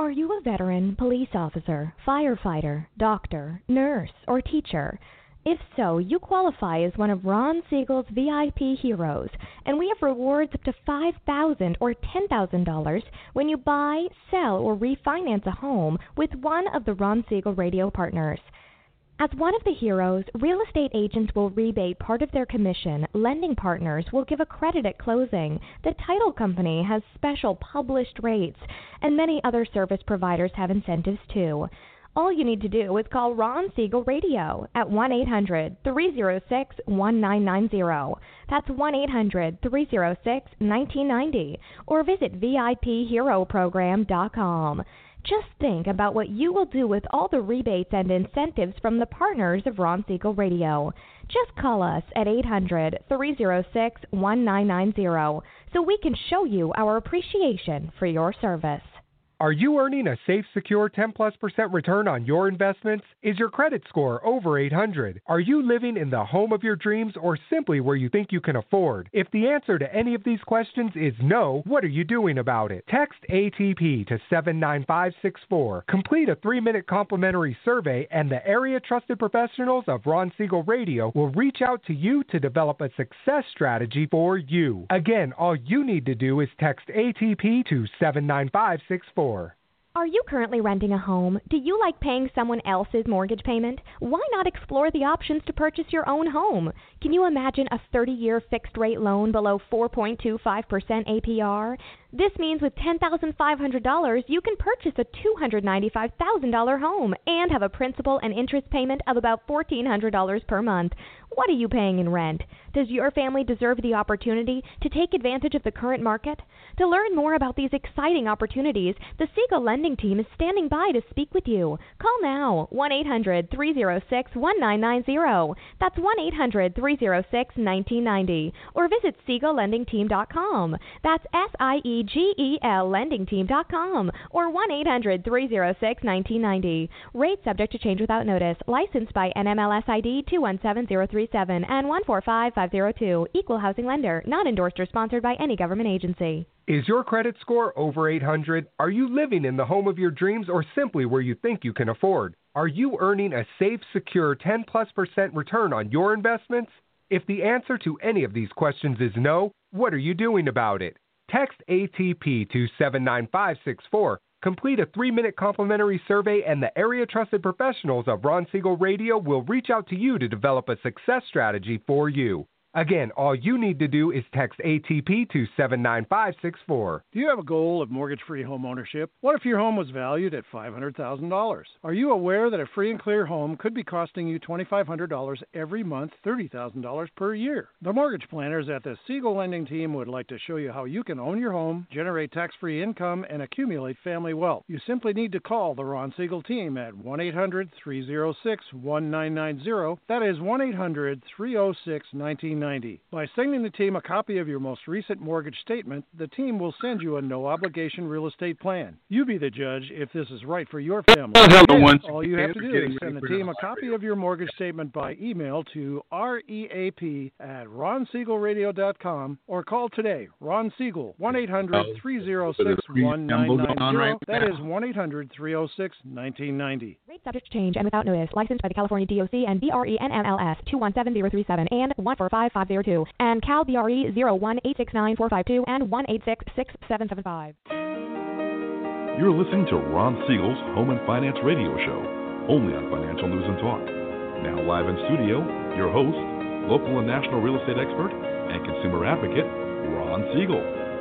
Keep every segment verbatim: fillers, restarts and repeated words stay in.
Are you a veteran, police officer, firefighter, doctor, nurse, or teacher? If so, you qualify as one of Ron Siegel's V I P heroes, and we have rewards up to five thousand dollars or ten thousand dollars when you buy, sell, or refinance a home with one of the Ron Siegel radio partners. As one of the heroes, real estate agents will rebate part of their commission, lending partners will give a credit at closing, the title company has special published rates, and many other service providers have incentives too. All you need to do is call Ron Siegel Radio at one eight hundred, three oh six, one nine nine oh. That's one eight hundred, three oh six, one nine nine oh, or visit V I P hero program dot com. Just think about what you will do with all the rebates and incentives from the partners of Ron Siegel Radio. Just call us at eight hundred, three oh six, one nine nine oh so we can show you our appreciation for your service. Are you earning a safe, secure ten plus percent return on your investments? Is your credit score over eight hundred? Are you living in the home of your dreams or simply where you think you can afford? If the answer to any of these questions is no, what are you doing about it? Text A T P to seven nine five six four. Complete a three-minute complimentary survey and the area trusted professionals of Ron Siegel Radio will reach out to you to develop a success strategy for you. Again, all you need to do is text A T P to seven nine five six four. Are you currently renting a home? Do you like paying someone else's mortgage payment? Why not explore the options to purchase your own home? Can you imagine a thirty-year fixed-rate loan below four point two five percent A P R? This means with ten thousand five hundred dollars, you can purchase a two hundred ninety-five thousand dollars home and have a principal and interest payment of about one thousand four hundred dollars per month. What are you paying in rent? Does your family deserve the opportunity to take advantage of the current market? To learn more about these exciting opportunities, the Siegel Lending Team is standing by to speak with you. Call now, one eight hundred, three oh six, one nine nine oh. That's one eight hundred, three oh six, one nine nine oh. Or visit Siegel Lending Team dot com. That's S I E G E L Lending Team dot com. Or one eight hundred, three oh six, one nine nine oh. Rate subject to change without notice. Licensed by N M L S I D two one seven zero three seven and one four five five zero two. Equal housing lender. Not endorsed or sponsored by any government agency. Is your credit score over eight hundred? Are you living in the home of your dreams or simply where you think you can afford? Are you earning a safe, secure ten plus percent return on your investments? If the answer to any of these questions is no, what are you doing about it? Text A T P to seven nine five six four. Complete a three-minute complimentary survey and the area trusted professionals of Ron Siegel Radio will reach out to you to develop a success strategy for you. Again, all you need to do is text A T P to seven nine five six four. Do you have a goal of mortgage-free home ownership? What if your home was valued at five hundred thousand dollars? Are you aware that a free and clear home could be costing you two thousand five hundred dollars every month, thirty thousand dollars per year? The mortgage planners at the Siegel Lending Team would like to show you how you can own your home, generate tax-free income, and accumulate family wealth. You simply need to call the Ron Siegel Team at one eight hundred, three oh six, one nine nine oh. That is one eight hundred, three oh six, one nine nine oh. By sending the team a copy of your most recent mortgage statement, the team will send you a no-obligation real estate plan. You be the judge if this is right for your family. Again, all you have to do is send the team a copy of your mortgage statement by email to reap at ron siegel radio dot com or call today. Ron Siegel, one eight hundred, three oh six, one nine nine oh. That is one eight hundred, three oh six, one nine nine oh. Rate subject to change and without notice. Licensed by the California D O C and B R E N M L S two one seven zero three seven and one four five five zero two and Cal B R E zero one eight six nine four five two and one eight six six seven seven five. You're listening to Ron Siegel's Home and Finance Radio Show, only on Financial News and Talk. Now live in studio, your host, local and national real estate expert and consumer advocate, Ron Siegel.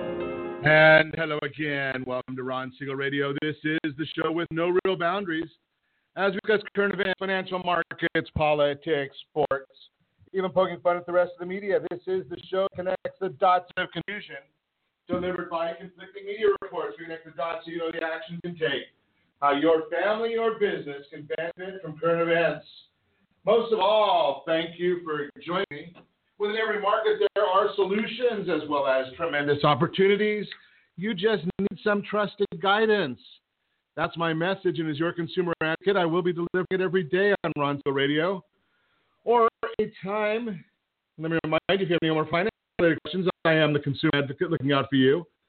And hello again. Welcome to Ron Siegel Radio. This is the show with no real boundaries. As we discuss current events, financial markets, politics, sports, even poking fun at the rest of the media. This is the show that connects the dots of confusion delivered by conflicting media reports. We connect the dots so you know the actions you can take, how your family or business can benefit from current events. Most of all, thank you for joining me. Within every market, there are solutions as well as tremendous opportunities. You just need some trusted guidance. That's my message, and as your consumer advocate, I will be delivering it every day on Ron Siegel Radio. Or anytime, let me remind you, if you have any more financial questions, I am the consumer advocate looking out for you.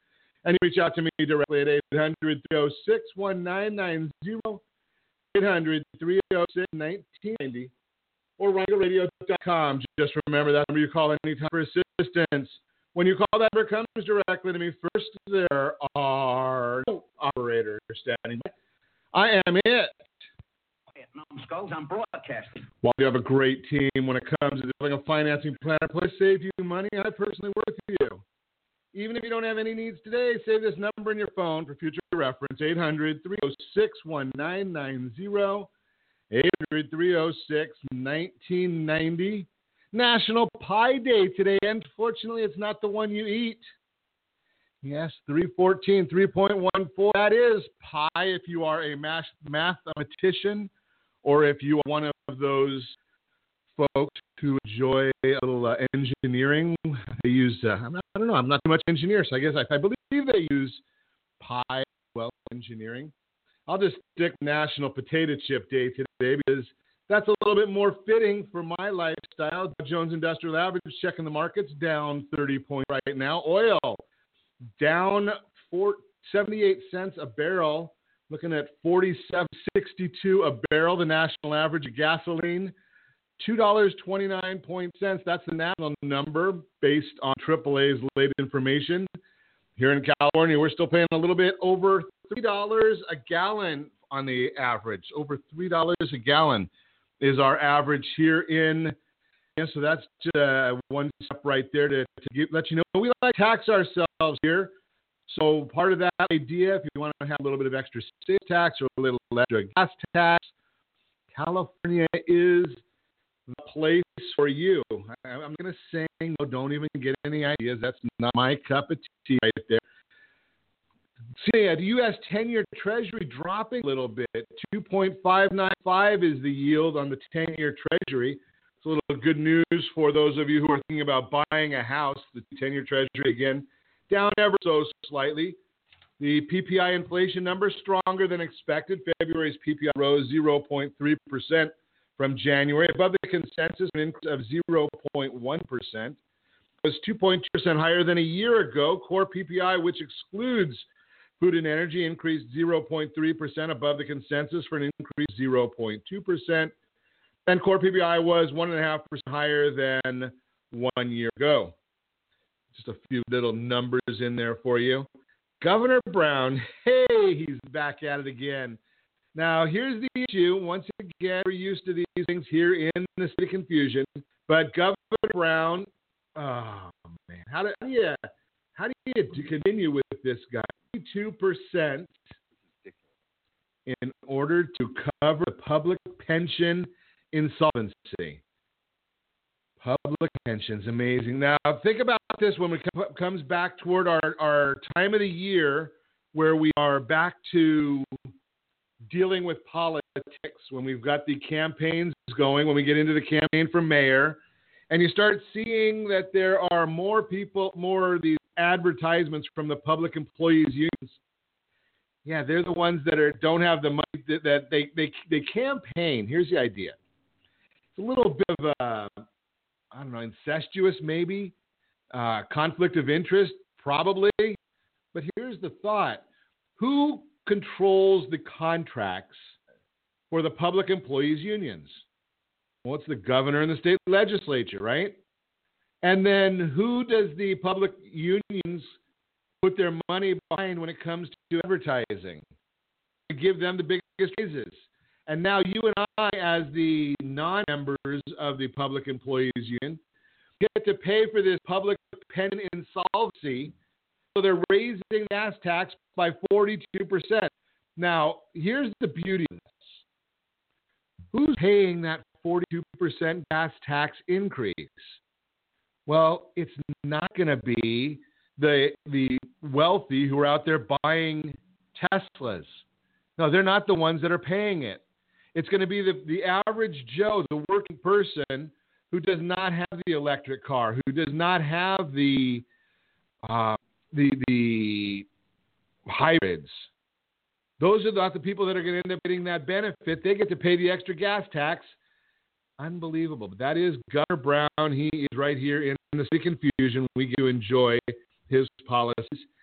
And you reach out to me directly at eight hundred, three oh six, one nine nine zero, eight hundred, three oh six, one nine nine zero, or ron eagle radio dot com. Just remember that number you call anytime for assistance. When you call, that number comes directly to me. First, there are no operators standing by. I am it. Skulls, I'm broadcasting. While you have a great team when it comes to developing a financing plan, plus save you money, I personally work with you. Even if you don't have any needs today, save this number in your phone for future reference, eight hundred, three oh six, one nine nine zero, eight hundred, three oh six, one nine nine zero. National Pie Day today. Unfortunately, it's not the one you eat. Yes, three fourteen, three point one four. That is pi if you are a math- mathematician or if you are one of those folks who enjoy a little uh, engineering. They use, uh, I'm not, I don't know, I'm not too much engineer, so I guess I, I believe they use pi, well, engineering. I'll just stick National Potato Chip Day today because that's a little bit more fitting for my lifestyle. Dow Jones Industrial Average checking the markets down thirty points right now. Oil down four, seventy-eight cents a barrel, looking at forty-seven sixty-two a barrel. The national average of gasoline, two dollars and twenty-nine cents. That's the national number based on triple A's latest information. Here in California, we're still paying a little bit over three dollars a gallon on the average. Over three dollars a gallon is our average here in. And so that's just uh, one step right there to, to get, let you know we like to tax ourselves here. So part of that idea, if you want to have a little bit of extra state tax or a little extra gas tax, California is the place for you. I, I'm going to say no, don't even get any ideas. That's not my cup of tea right there. See, the U S ten-year Treasury dropping a little bit. two point five nine five is the yield on the ten-year Treasury. It's a little good news for those of you who are thinking about buying a house. The ten-year Treasury, again, down ever so slightly. The P P I inflation number stronger than expected. February's P P I rose zero point three percent from January, above the consensus, an increase of zero point one percent. It was two point two percent higher than a year ago. Core P P I, which excludes food and energy, increased zero point three percent above the consensus for an increase of zero point two percent. And core P P I was one point five percent higher than one year ago. Just a few little numbers in there for you. Governor Brown, hey, he's back at it again. Now, here's the issue. Once again, we're used to these things here in the state of confusion. But Governor Brown, oh, man, how do, how do you, how do you continue with this guy? two percent in order to cover the public pension insolvency. Public pensions, amazing. Now, think about this when it comes back toward our, our time of the year where we are back to dealing with politics, when we've got the campaigns going, when we get into the campaign for mayor, and you start seeing that there are more people, more of these advertisements from the public employees unions. Yeah, they're the ones that are don't have the money that, that they, they they campaign. Here's the idea. It's a little bit of a, I don't know, incestuous maybe, uh, conflict of interest probably. But here's the thought. Who controls the contracts for the public employees unions? Well, it's the governor and the state legislature, right? And then who does the public unions put their money behind when it comes to advertising? To give them the biggest raises. And now you and I, as the non-members of the Public Employees Union, get to pay for this public pension insolvency. So they're raising the gas tax by forty-two percent. Now, here's the beauty of this. Who's paying that forty-two percent gas tax increase? Well, it's not going to be the the wealthy who are out there buying Teslas. No, they're not the ones that are paying it. It's going to be the, the average Joe, the working person who does not have the electric car, who does not have the uh, the the hybrids. Those are not the people that are going to end up getting that benefit. They get to pay the extra gas tax. Unbelievable. But that is Governor Brown. He is right here in the city of confusion. We get to enjoy his policies.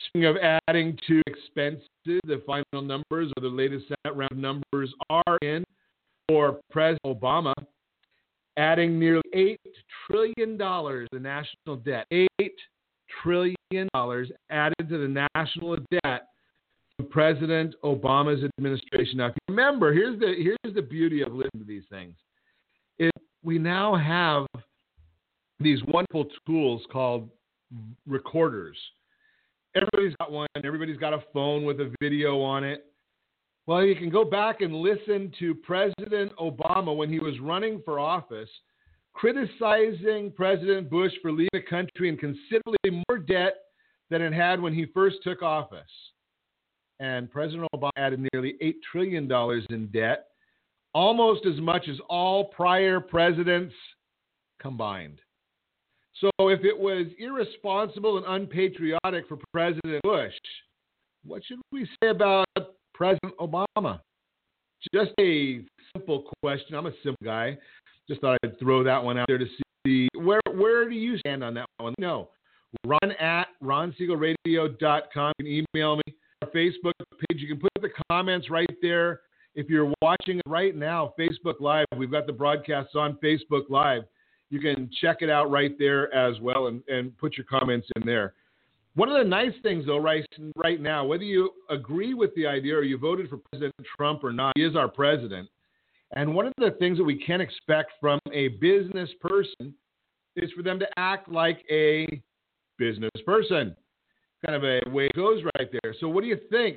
Speaking of adding to expenses, the final numbers or the latest Senate round numbers are in for President Obama, adding nearly eight trillion dollars to the national debt. eight trillion dollars added to the national debt from President Obama's administration. Now, if you remember, here's the, here's the beauty of listening to these things. Is we now have these wonderful tools called recorders. Everybody's got one. Everybody's got a phone with a video on it. Well, you can go back and listen to President Obama when he was running for office, criticizing President Bush for leaving the country in considerably more debt than it had when he first took office. And President Obama added nearly eight trillion dollars in debt, almost as much as all prior presidents combined. So if it was irresponsible and unpatriotic for President Bush, what should we say about President Obama? Just a simple question. I'm a simple guy. Just thought I'd throw that one out there to see where where do you stand on that one? No. Ron at ron siegel radio dot com. You can email me. Our Facebook page. You can put the comments right there. If you're watching it right now, Facebook Live, we've got the broadcasts on Facebook Live. You can check it out right there as well and, and put your comments in there. One of the nice things, though, right, right now, whether you agree with the idea or you voted for President Trump or not, he is our president. And one of the things that we can expect from a business person is for them to act like a business person. Kind of a way it goes right there. So what do you think?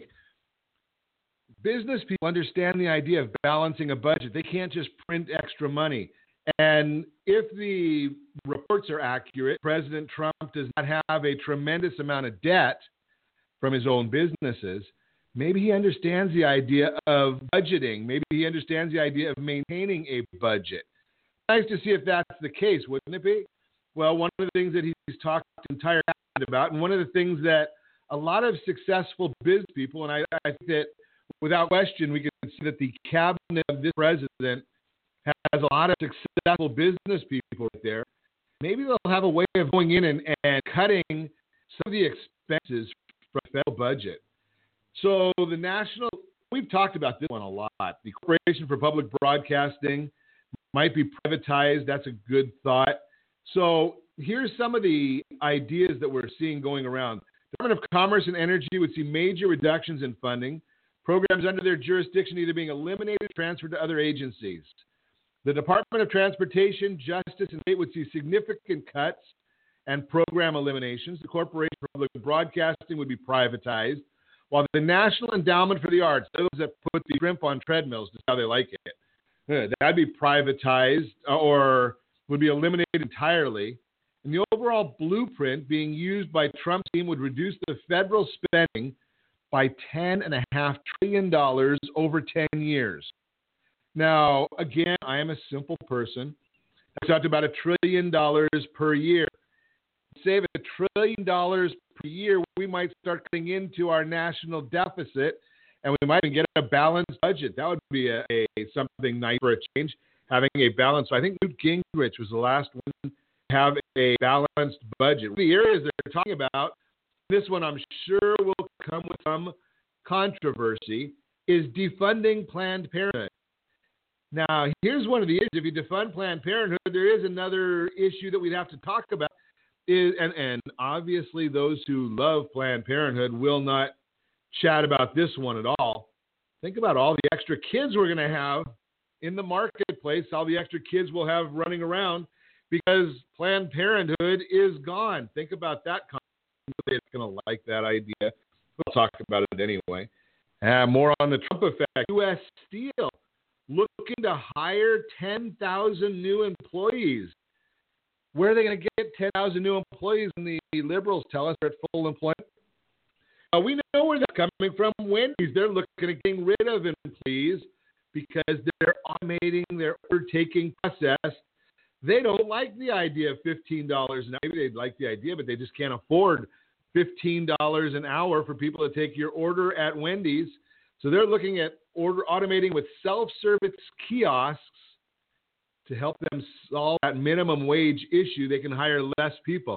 Business people understand the idea of balancing a budget. They can't just print extra money. And if the reports are accurate, President Trump does not have a tremendous amount of debt from his own businesses. Maybe he understands the idea of budgeting. Maybe he understands the idea of maintaining a budget. Nice to see if that's the case, wouldn't it be? Well, one of the things that he's talked entire about, and one of the things that a lot of successful business people, and I, I think that without question we can see that the cabinet of this president has a lot of successful business people right there. Maybe they'll have a way of going in and, and cutting some of the expenses from the federal budget. So the national, we've talked about this one a lot. The Corporation for Public Broadcasting might be privatized. That's a good thought. So here's some of the ideas that we're seeing going around. The Department of Commerce and Energy would see major reductions in funding. Programs under their jurisdiction either being eliminated or transferred to other agencies. The Department of Transportation, Justice, and State would see significant cuts and program eliminations. The Corporation for Public Broadcasting would be privatized, while the National Endowment for the Arts, those that put the shrimp on treadmills, is how they like it, that'd be privatized or would be eliminated entirely. And the overall blueprint being used by Trump's team would reduce the federal spending by ten point five trillion dollars over ten years. Now, again, I am a simple person. I talked about a trillion dollars per year. Save a trillion dollars per year, we might start cutting into our national deficit, and we might even get a balanced budget. That would be a, a something nice for a change, having a balance. So I think Newt Gingrich was the last one to have a balanced budget. The areas they're talking about, this one I'm sure will come with some controversy, is defunding Planned Parenthood. Now, here's one of the issues. If you defund Planned Parenthood, there is another issue that we'd have to talk about. Is, and, and obviously those who love Planned Parenthood will not chat about this one at all. Think about all the extra kids we're going to have in the marketplace, all the extra kids we'll have running around because Planned Parenthood is gone. Think about that. It's going to like that idea. We'll talk about it anyway. Uh, more on the Trump effect. U S Steel looking to hire ten thousand new employees. Where are they going to get ten thousand new employees when the liberals tell us they're at full employment? Uh, we know where they're coming from. Wendy's, they're looking at getting rid of employees because they're automating their order-taking process. They don't like the idea of fifteen dollars an hour. Maybe they'd like the idea, but they just can't afford fifteen dollars an hour for people to take your order at Wendy's. So they're looking at order automating with self-service kiosks to help them solve that minimum wage issue. They can hire less people.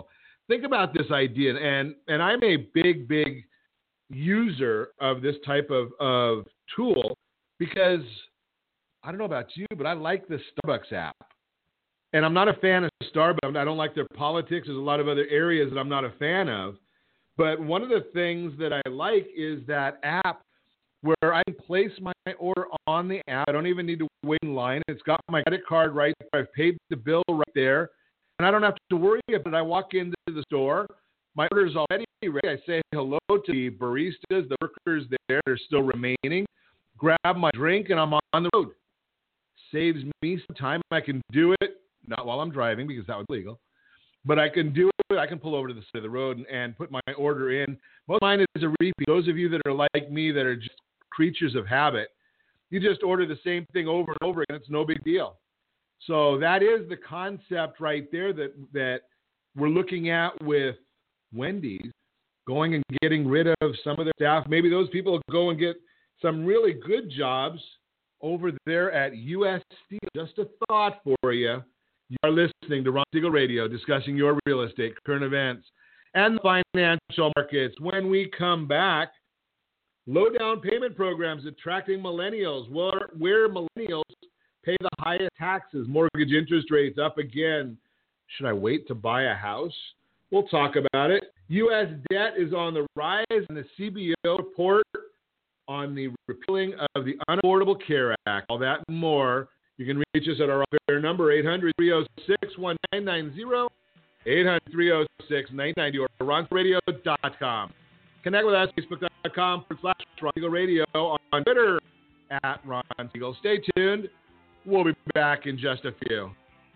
think about this idea, and, and I'm a big, big user of this type of, of tool because I don't know about you, but I like the Starbucks app. And I'm not a fan of Starbucks. I don't like their politics. There's a lot of other areas that I'm not a fan of. But one of the things that I like is that app where I can place my order on the app. I don't even need to wait in line. It's got my credit card right there. I've paid the bill right there. And I don't have to worry about it. I walk into the store. My order is already ready. I say hello to the baristas, the workers there. They're still remaining. Grab my drink, and I'm on the road. Saves me some time. I can do it. Not while I'm driving because that would be legal, but I can do it. I can pull over to the side of the road and, and put my order in. Most of mine is a repeat. Those of you that are like me that are just creatures of habit, you just order the same thing over and over again. It's no big deal. So that is the concept right there that, that we're looking at with Wendy's, going and getting rid of some of their staff. Maybe those people will go and get some really good jobs over there at U S Steel. Just a thought for you. You are listening to Ron Siegel Radio, discussing your real estate, current events, and the financial markets. When we come back, low down payment programs attracting millennials, where, where millennials pay the highest taxes, mortgage interest rates up again. Should I wait to buy a house? We'll talk about it. U S debt is on the rise, and the C B O report on the repealing of the Unaffordable Care Act. All that and more. You can reach us at our office number, eight hundred, three oh six, one nine nine zero, eight hundred, three oh six, nine nine zero, or ron radio dot com. Connect with us, facebook.com slash Ron Siegel Radio, on Twitter at Ron Siegel. Stay tuned. We'll be back in just a few.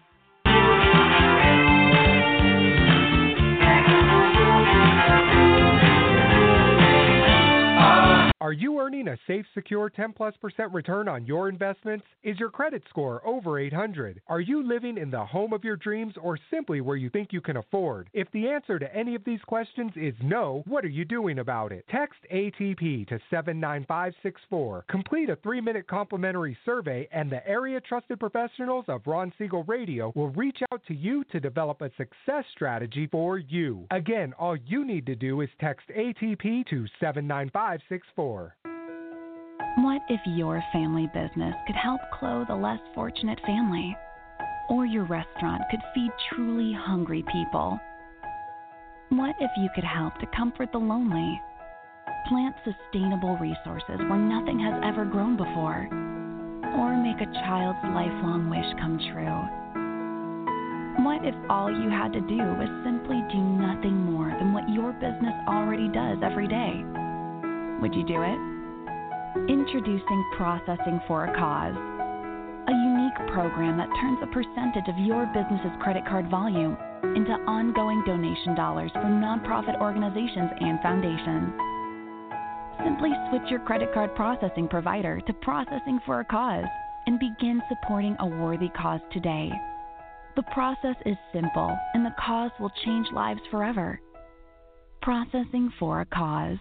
Are you earning a safe, secure ten plus percent return on your investments? Is your credit score over eight hundred? Are you living in the home of your dreams or simply where you think you can afford? If the answer to any of these questions is no, what are you doing about it? Text A T P to seven nine five six four. Complete a three-minute complimentary survey, and the area trusted professionals of Ron Siegel Radio will reach out to you to develop a success strategy for you. Again, all you need to do is text A T P to seven nine five six four. What if your family business could help clothe a less fortunate family? Or your restaurant could feed truly hungry people? What if you could help to comfort the lonely? Plant sustainable resources where nothing has ever grown before? Or make a child's lifelong wish come true? What if all you had to do was simply do nothing more than what your business already does every day? Would you do it? Introducing Processing for a Cause, a unique program that turns a percentage of your business's credit card volume into ongoing donation dollars for nonprofit organizations and foundations. Simply switch your credit card processing provider to Processing for a Cause and begin supporting a worthy cause today. The process is simple, and the cause will change lives forever. Processing for a Cause.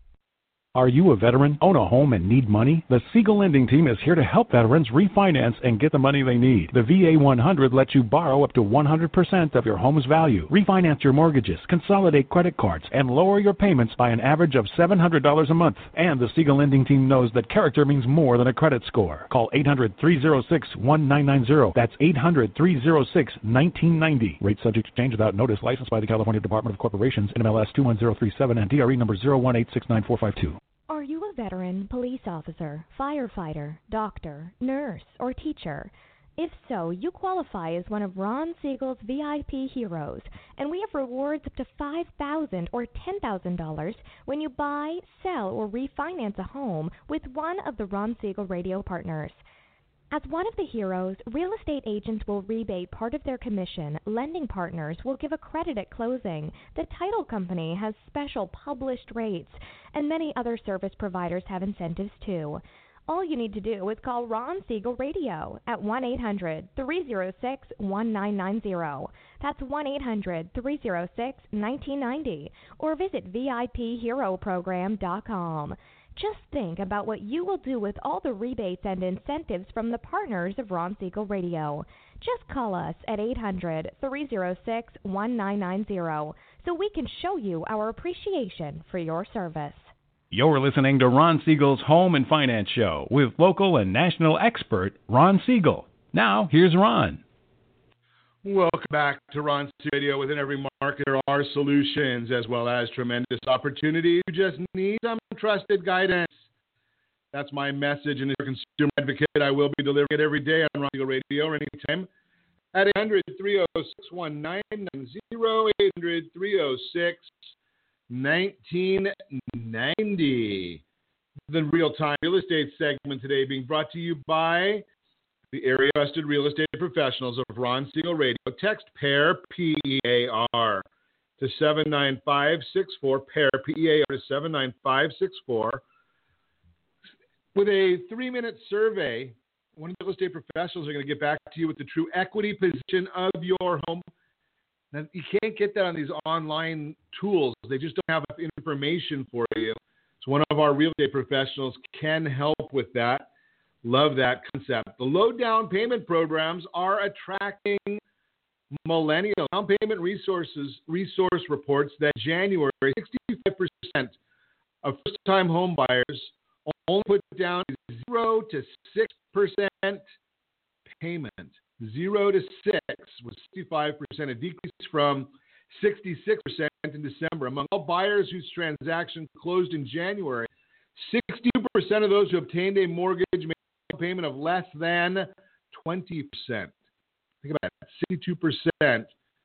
Are you a veteran, own a home, and need money? The Siegel Lending Team is here to help veterans refinance and get the money they need. The V A one hundred lets you borrow up to one hundred percent of your home's value, refinance your mortgages, consolidate credit cards, and lower your payments by an average of seven hundred dollars a month. And the Siegel Lending Team knows that character means more than a credit score. Call eight hundred, three oh six, one nine nine zero. That's eight hundred, three oh six, one nine nine zero. Rate subject to change without notice. Licensed by the California Department of Corporations, N M L S two one zero three seven, and D R E number zero one eight six nine four five two. Are you a veteran, police officer, firefighter, doctor, nurse, or teacher? If so, you qualify as one of Ron Siegel's V I P heroes, and we have rewards up to five thousand dollars or ten thousand dollars when you buy, sell, or refinance a home with one of the Ron Siegel Radio partners. As one of the heroes, real estate agents will rebate part of their commission, lending partners will give a credit at closing, the title company has special published rates, and many other service providers have incentives too. All you need to do is call Ron Siegel Radio at one eight hundred, three oh six, one nine nine zero. That's one eight hundred, three oh six, one nine nine zero, or visit V I P hero program dot com. Just think about what you will do with all the rebates and incentives from the partners of Ron Siegel Radio. Just call us at eight hundred, three oh six, one nine nine zero. so we can show you our appreciation for your service. You're listening to Ron Siegel's Home and Finance Show with local and national expert Ron Siegel. Now, here's Ron. Welcome back to Ron Siegel Radio. Within every market, there are solutions as well as tremendous opportunity. You just need some trusted guidance. That's my message. And as a consumer advocate, I will be delivering it every day on Ron Siegel Radio or anytime at eight hundred, three oh six, nineteen ninety, eight hundred, three oh six, nineteen ninety. The real-time real estate segment today being brought to you by the area trusted real estate professionals of Ron Siegel Radio. Text PAIR, P E A R, to seven nine five six four, PAIR, P E A R, to seven nine five six four. With a three-minute survey, one of the real estate professionals are going to get back to you with the true equity position of your home. Now, you can't get that on these online tools. They just don't have enough information for you. So one of our real estate professionals can help with that. Love that concept. The low down payment programs are attracting millennials. Down payment resources resource reports that January, sixty-five percent of first-time home buyers only put down zero to six percent payment. Zero to six was sixty-five percent, a decrease from sixty-six percent in December. Among all buyers whose transaction closed in January, sixty-two percent of those who obtained a mortgage made a payment of less than twenty percent. Think about that, sixty-two percent,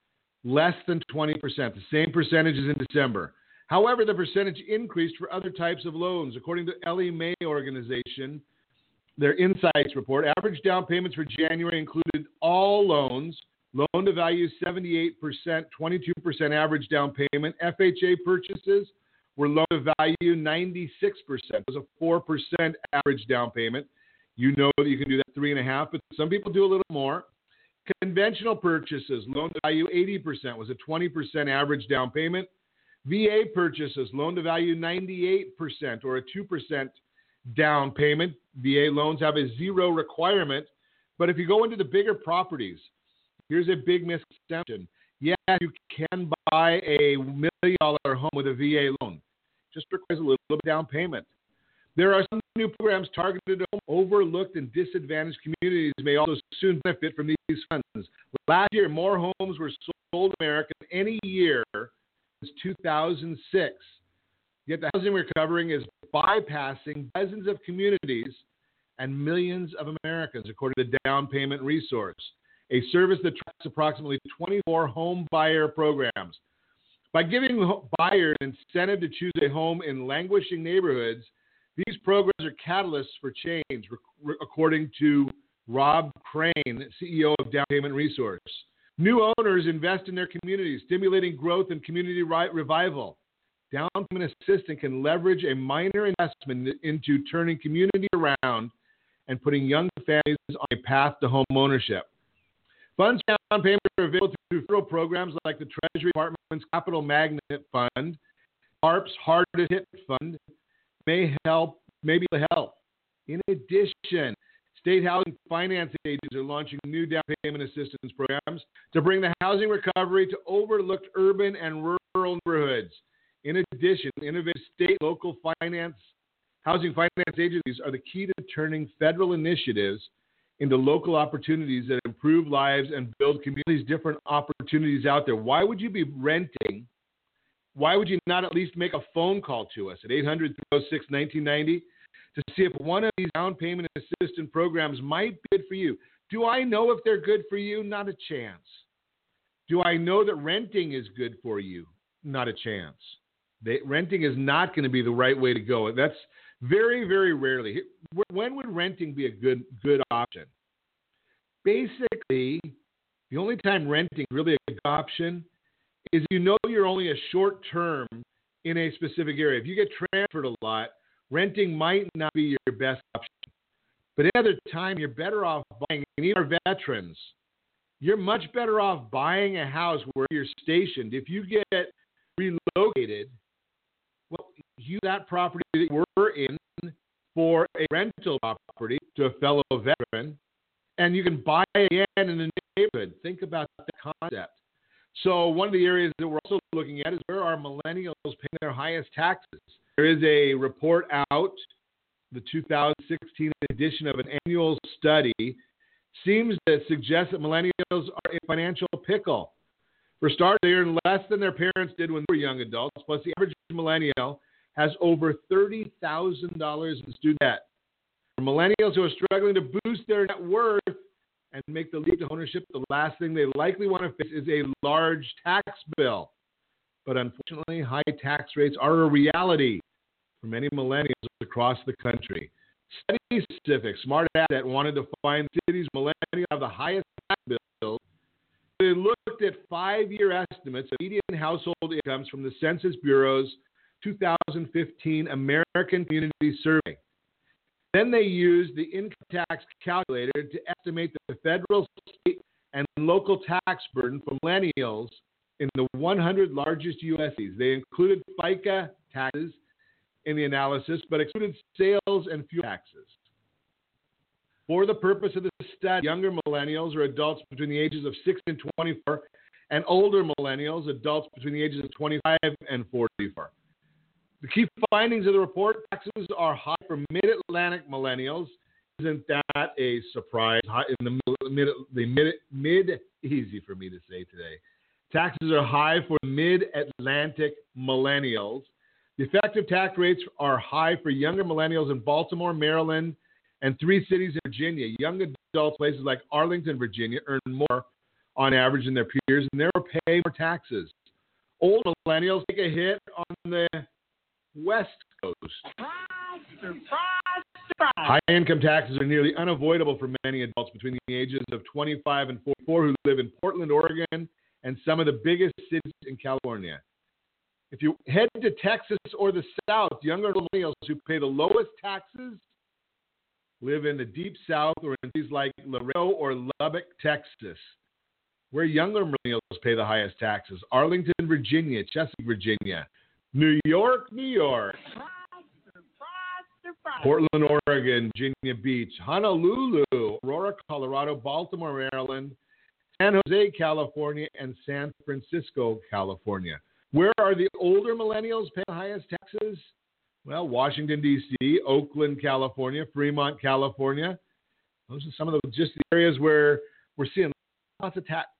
less than twenty percent, the same percentage as in December. However, the percentage increased for other types of loans. According to Ellie Mae organization, their insights report, average down payments for January included all loans, loan to value seventy-eight percent, twenty-two percent average down payment. F H A purchases were loan to value ninety-six percent. It was a four percent average down payment. You know that you can do that three and a half, but some people do a little more. Conventional purchases, loan to value eighty percent, was a twenty percent average down payment. V A purchases, loan to value ninety-eight percent or a two percent down payment. V A loans have a zero requirement, but if you go into the bigger properties, here's a big misconception. Yeah, you can buy a million dollar home with a V A loan. Just requires a little bit down payment. There are some new programs targeted at overlooked and disadvantaged communities may also soon benefit from these funds. Last year, more homes were sold in America than any year since two thousand six. Yet the housing recovery is bypassing dozens of communities and millions of Americans, according to Down Payment Resource, a service that tracks approximately twenty-four home buyer programs. By giving buyers an incentive to choose a home in languishing neighborhoods, these programs are catalysts for change, according to Rob Crane, C E O of Down Payment Resource. New owners invest in their communities, stimulating growth and community revival. Down Payment Assistant can leverage a minor investment into turning community around and putting young families on a path to home ownership. Funds for down payment are available through federal programs like the Treasury Department's Capital Magnet Fund, HARP's Hard to Hit Fund, may help, maybe help. In addition, state housing finance agencies are launching new down payment assistance programs to bring the housing recovery to overlooked urban and rural neighborhoods. In addition, innovative state local finance, housing finance agencies are the key to turning federal initiatives into local opportunities that improve lives and build communities, different opportunities out there. Why would you be renting? Why would you not at least make a phone call to us at eight hundred, three oh six, nineteen ninety to see if one of these down payment assistance programs might be good for you? Do I know if they're good for you? Not a chance. Do I know that renting is good for you? Not a chance. They, renting is not going to be the right way to go. That's very, very rarely. When would renting be a good good option? Basically, the only time renting is really a good option is you know you're only a short term in a specific area. If you get transferred a lot, renting might not be your best option. But at other time, you're better off buying. And even our veterans, you're much better off buying a house where you're stationed. If you get relocated, well, use that property that you were in for a rental property to a fellow veteran, and you can buy again in the neighborhood. Think about that concept. So one of the areas that we're also looking at is where are millennials paying their highest taxes? There is a report out, the two thousand sixteen edition of an annual study, seems to suggest that millennials are in financial pickle. For starters, they earn less than their parents did when they were young adults, plus the average millennial has over thirty thousand dollars in student debt. For millennials who are struggling to boost their net worth and make the leap to ownership, the last thing they likely want to face is a large tax bill. But unfortunately, high tax rates are a reality for many millennials across the country. Study specific, Smart Asset wanted to find cities where millennials have the highest tax bills. They looked at five-year estimates of median household incomes from the Census Bureau's two thousand fifteen American Community Survey. Then they used the income tax calculator to estimate the federal, state, and local tax burden for millennials in the one hundred largest U S cities. They included FICA taxes in the analysis, but excluded sales and fuel taxes. For the purpose of the study, younger millennials or adults between the ages of six and twenty-four, and older millennials, adults between the ages of twenty-five and forty-four. The key findings of the report: taxes are high for mid-Atlantic millennials. Isn't that a surprise? High in the mid, the mid, mid, easy for me to say today. Taxes are high for mid-Atlantic millennials. The effective tax rates are high for younger millennials in Baltimore, Maryland, and three cities in Virginia. Young adults, places like Arlington, Virginia, earn more on average than their peers, and they're paying more taxes. Old millennials take a hit on the West Coast. Surprise, surprise, surprise. High income taxes are nearly unavoidable for many adults between the ages of twenty-five and forty-four who live in Portland, Oregon, and some of the biggest cities in California. If you head to Texas or the South, younger millennials who pay the lowest taxes live in the Deep South or in cities like Laredo or Lubbock, Texas, where younger millennials pay the highest taxes. Arlington, Virginia, Chesapeake, Virginia, New York, New York, Portland, Oregon, Virginia Beach, Honolulu, Aurora, Colorado, Baltimore, Maryland, San Jose, California, and San Francisco, California. Where are the older millennials paying the highest taxes? Well, Washington, D C, Oakland, California, Fremont, California. Those are some of the just the areas where we're seeing lots of tax.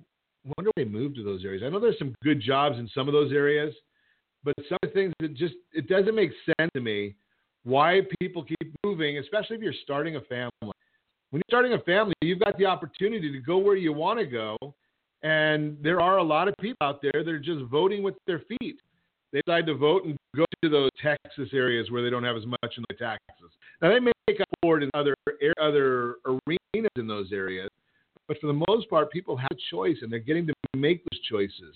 I wonder if they moved to those areas. I know there's some good jobs in some of those areas, but some of the things that just, it doesn't make sense to me why people keep moving, especially if you're starting a family. When you're starting a family, you've got the opportunity to go where you want to go. And there are a lot of people out there that are just voting with their feet. They decide to vote and go to those Texas areas where they don't have as much in the taxes. Now, they may make up for it in other, other arenas in those areas, but for the most part, people have a choice, and they're getting to make those choices.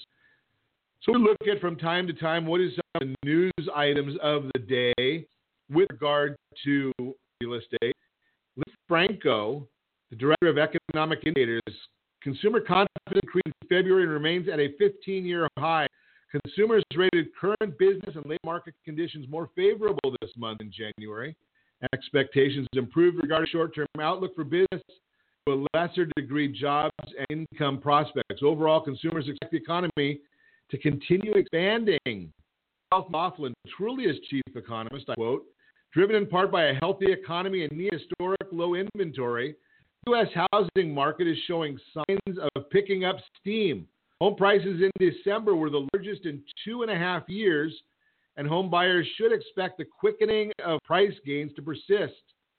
So we look at from time to time what is some of the news items of the day with regard to real estate. Liz Franco, the Director of Economic Indicators, consumer confidence increased in February and remains at a fifteen-year high. Consumers rated current business and labor market conditions more favorable this month in January. Expectations improved regarding short-term outlook for business, to a lesser degree jobs and income prospects. Overall, consumers expect the economy to continue expanding. Ralph Laughlin, Trulia's chief economist, I quote, driven in part by a healthy economy and near historic low inventory, the U S housing market is showing signs of picking up steam. Home prices in December were the largest in two and a half years, and home buyers should expect the quickening of price gains to persist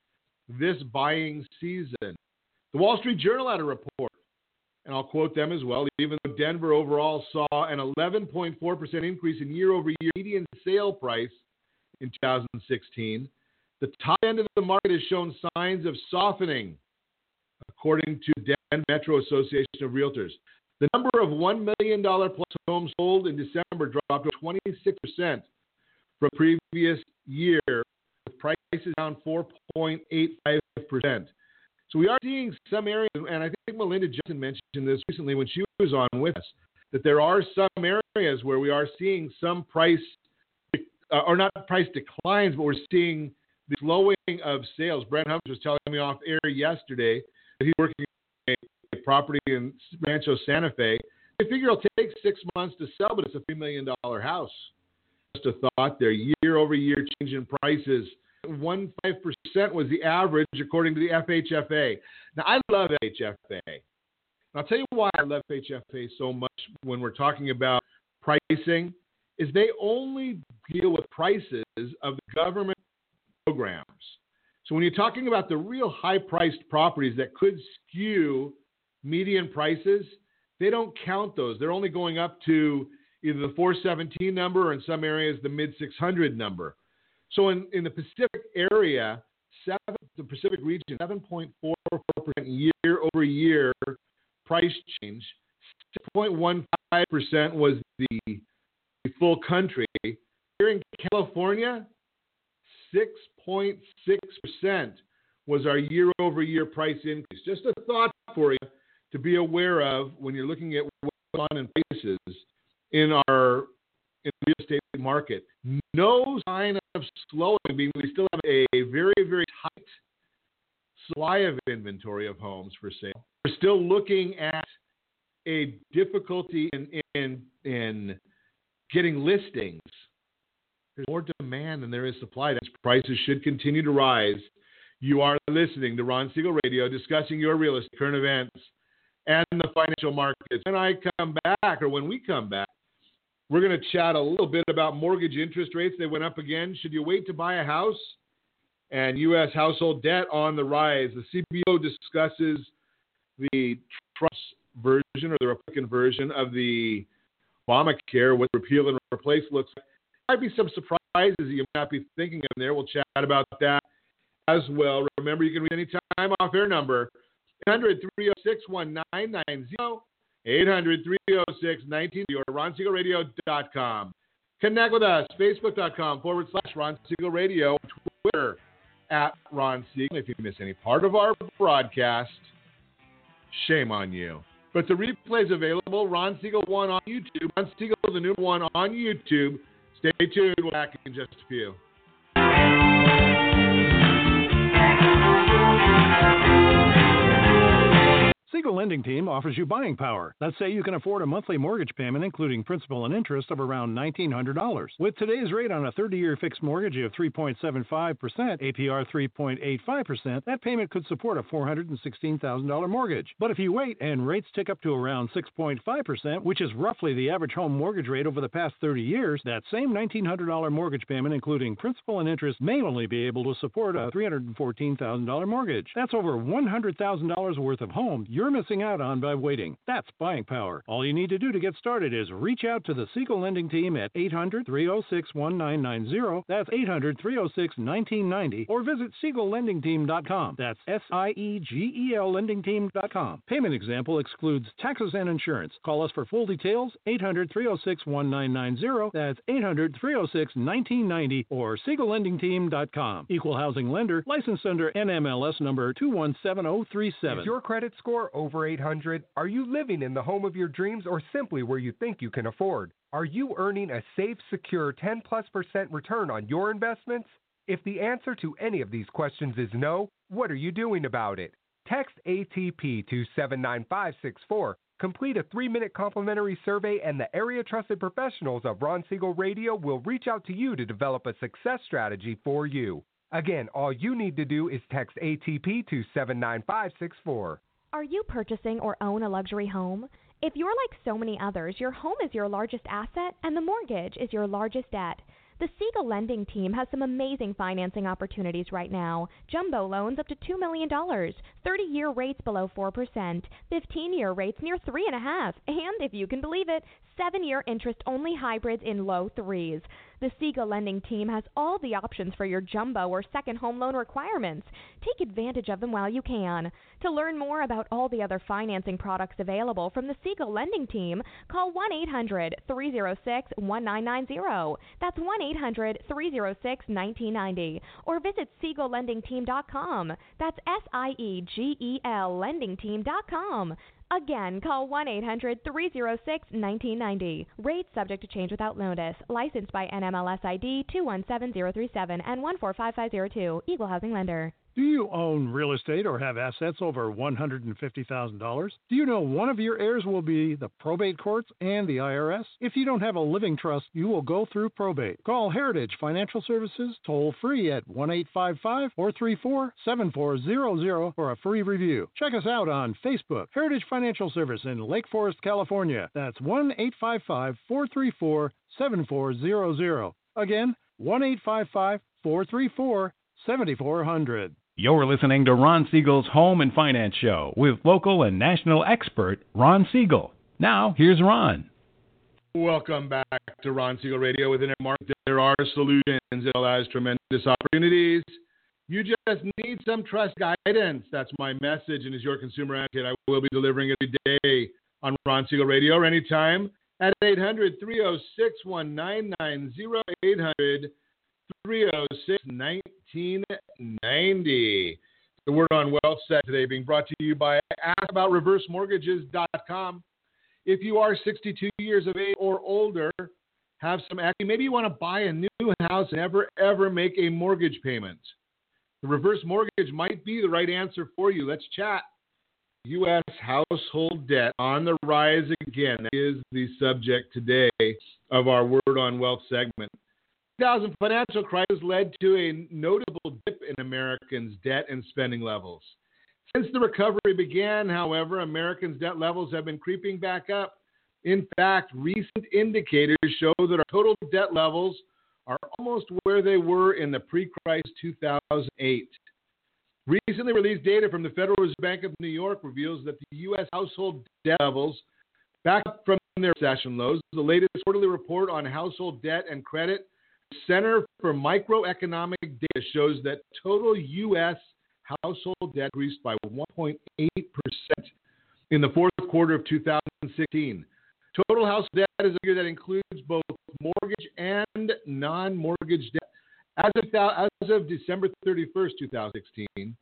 this buying season. The Wall Street Journal had a report, and I'll quote them as well. Even though Denver overall saw an eleven point four percent increase in year-over-year median sale price in two thousand sixteen, the top end of the market has shown signs of softening, according to Denver Metro Association of Realtors. The number of one million dollars plus homes sold in December dropped to twenty-six percent from the previous year, with prices down four point eight five percent. So we are seeing some areas, and I think Melinda Johnson mentioned this recently when she was on with us, that there are some areas where we are seeing some price, uh, or not price declines, but we're seeing the slowing of sales. Brent Humphries was telling me off air yesterday that he's working a property in Rancho Santa Fe They figure it'll take six months to sell, but it's a three million dollars house. Just a thought there. Year over year change in prices. one point five percent was the average according to the F H F A. Now, I love F H F A. And I'll tell you why I love F H F A so much when we're talking about pricing, is they only deal with prices of the government programs. So when you're talking about the real high-priced properties that could skew median prices, they don't count those. They're only going up to either the four seventeen number or in some areas the mid six hundred number. So in, in the Pacific area, seven, the Pacific region, seven point four four percent year over year price change. six point one five percent was the, the full country. Here in California, six point six percent was our year over year price increase. Just a thought for you to be aware of when you're looking at what's going on in prices in our in the real estate market. No sign of slowing, being we still have a very, very tight supply of inventory of homes for sale. We're still looking at a difficulty in in, in getting listings. There's more demand than there is supply. These prices should continue to rise. You are listening to Ron Siegel Radio, discussing your real estate, current events, and the financial markets. When I come back, or when we come back, we're going to chat a little bit about mortgage interest rates. They went up again. Should you wait to buy a house? And U S household debt on the rise. The C B O discusses the Trump's version or the Republican version of the Obamacare, what repeal and replace looks like. There might be some surprises that you might not be thinking of there. We'll chat about that as well. Remember, you can reach any time off air number, eight hundred, three oh six, one nine nine zero, eight hundred, three oh six, one nine zero, or ron siegel radio dot com. Connect with us, facebook.com forward slash Ron Siegel Radio, Twitter at Ron Siegel. If you miss any part of our broadcast, shame on you. But the replay is available, Ron Siegel one on YouTube, Ron Siegel the new one on YouTube. Stay tuned, we'll be back in just a few. Siegel Lending Team offers you buying power. Let's say you can afford a monthly mortgage payment, including principal and interest, of around nineteen hundred dollars. With today's rate on a thirty-year fixed mortgage of three point seven five percent, A P R three point eight five percent, that payment could support a four hundred sixteen thousand dollars mortgage. But if you wait and rates tick up to around six point five percent, which is roughly the average home mortgage rate over the past thirty years, that same nineteen hundred dollars mortgage payment, including principal and interest, may only be able to support a three hundred fourteen thousand dollars mortgage. That's over one hundred thousand dollars worth of home you're missing out on by waiting. That's buying power. All you need to do to get started is reach out to the Siegel Lending Team at eight hundred, three oh six, one nine nine zero. That's eight hundred, three oh six, one nine nine zero. Or visit siegel lending team dot com. That's S I E G E L lending team dot com. Payment example excludes taxes and insurance. Call us for full details, eight hundred, three oh six, one nine nine zero. That's eight hundred, three oh six, one nine nine zero. Or siegel lending team dot com. Equal housing lender, licensed under N M L S number two one seven zero three seven. Is your credit score over eight hundred? Are you living in the home of your dreams or simply where you think you can afford? Are you earning a safe, secure ten plus percent return on your investments? If the answer to any of these questions is no, what are you doing about it? Text A T P to seven nine five six four. Complete a three-minute complimentary survey and the area-trusted professionals of Ron Siegel Radio will reach out to you to develop a success strategy for you. Again, all you need to do is text A T P to seven nine five six four. Are you purchasing or own a luxury home? If you're like so many others, your home is your largest asset and the mortgage is your largest debt. The Siegel Lending Team has some amazing financing opportunities right now. Jumbo loans up to two million dollars, thirty-year rates below four percent, fifteen-year rates near three point five percent, and if you can believe it, seven-year interest-only hybrids in low threes. The Siegel Lending Team has all the options for your jumbo or second home loan requirements. Take advantage of them while you can. To learn more about all the other financing products available from the Siegel Lending Team, call one eight hundred, three oh six, one nine nine zero. That's one eight hundred, three oh six, one nine nine zero. Or visit siegel lending team dot com. That's S I E G E L lending team dot com. Again, call one eight hundred, three oh six, one nine nine zero. Rates subject to change without notice. Licensed by N M L S I D two one seven zero three seven and one four five five zero two. Equal housing lender. Do you own real estate or have assets over one hundred fifty thousand dollars? Do you know one of your heirs will be the probate courts and the I R S? If you don't have a living trust, you will go through probate. Call Heritage Financial Services toll free at one eight five five, four three four, seven four zero zero for a free review. Check us out on Facebook, Heritage Financial Service in Lake Forest, California. That's one eight five five, four three four, seven four zero zero. Again, one eight five five, four three four, seven four zero zero. You're listening to Ron Siegel's Home and Finance Show with local and national expert Ron Siegel. Now, here's Ron. Welcome back to Ron Siegel Radio. Within our market, there are solutions as well as tremendous opportunities. You just need some trust guidance. That's my message, and as your consumer advocate, I will be delivering every day on Ron Siegel Radio or anytime at eight hundred, three oh six, nineteen ninety, eight hundred, three oh six, nineteen ninety. The Word on Wealth set today being brought to you by ask about reverse mortgages dot com. If you are sixty-two years of age or older, have some equity, maybe you want to buy a new house and never, ever make a mortgage payment. The reverse mortgage might be the right answer for you. Let's chat. U S household debt on the rise again. That is the subject today of our Word on Wealth segment. The two thousand financial crisis led to a notable dip in Americans' debt and spending levels. Since the recovery began, however, Americans' debt levels have been creeping back up. In fact, recent indicators show that our total debt levels are almost where they were in the pre-crisis two thousand eight. Recently released data from the Federal Reserve Bank of New York reveals that the U S household debt levels back up from their recession lows. The latest quarterly report on household debt and credit, Center for Microeconomic Data, shows that total U S household debt increased by one point eight percent in the fourth quarter of two thousand sixteen. Total household debt is a figure that includes both mortgage and non-mortgage debt. As of, as of December thirty-first, two thousand sixteen,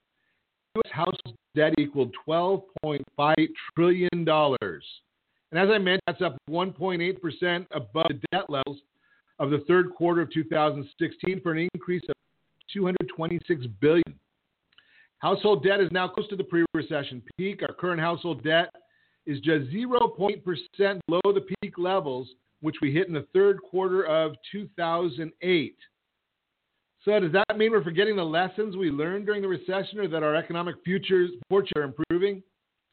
U S household debt equaled twelve point five trillion dollars. And as I mentioned, that's up one point eight percent above the debt levels of the third quarter of two thousand sixteen for an increase of two hundred twenty-six billion dollars. Household debt is now close to the pre-recession peak. Our current household debt is just zero point eight percent below the peak levels, which we hit in the third quarter of two thousand eight. So does that mean we're forgetting the lessons we learned during the recession, or that our economic futures are improving?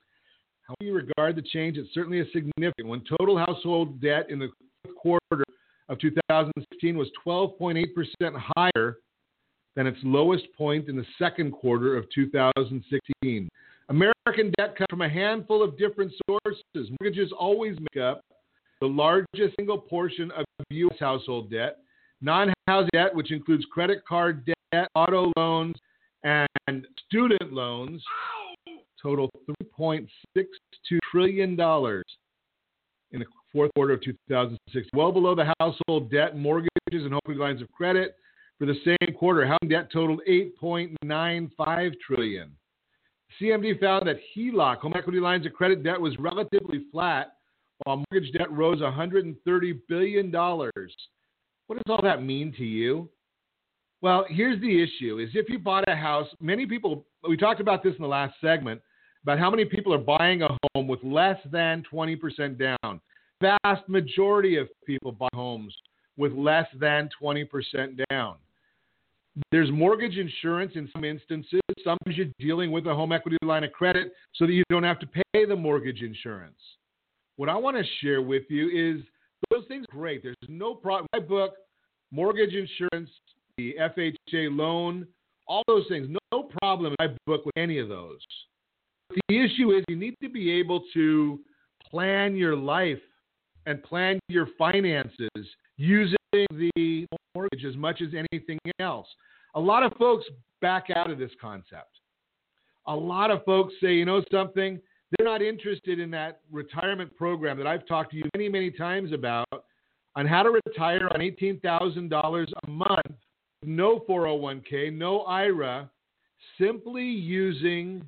How do you regard the change? It's certainly a significant one. Total household debt in the fourth quarter of two thousand sixteen was twelve point eight percent higher than its lowest point in the second quarter of two thousand sixteen. American debt comes from a handful of different sources. Mortgages always make up the largest single portion of U S household debt. Non-housing debt, which includes credit card debt, auto loans, and student loans, total three point six two trillion dollars in the fourth quarter of two thousand six, well below the household debt, mortgages, and home equity lines of credit. For the same quarter, housing debt totaled eight point nine five trillion dollars. C M D found that H E L O C, home equity lines of credit debt, was relatively flat, while mortgage debt rose one hundred thirty billion dollars. What does all that mean to you? Well, here's the issue, is if you bought a house, many people, we talked about this in the last segment, about how many people are buying a home with less than twenty percent down. Vast majority of people buy homes with less than twenty percent down. There's mortgage insurance in some instances. Sometimes you're dealing with a home equity line of credit so that you don't have to pay the mortgage insurance. What I want to share with you is those things are great. There's no problem. My book, mortgage insurance, the F H A loan, all those things, no, no problem in my book with any of those. But the issue is you need to be able to plan your life and plan your finances using the mortgage as much as anything else. A lot of folks back out of this concept. A lot of folks say, you know something, they're not interested in that retirement program that I've talked to you many, many times about on how to retire on eighteen thousand dollars a month, no four oh one k, no I R A, simply using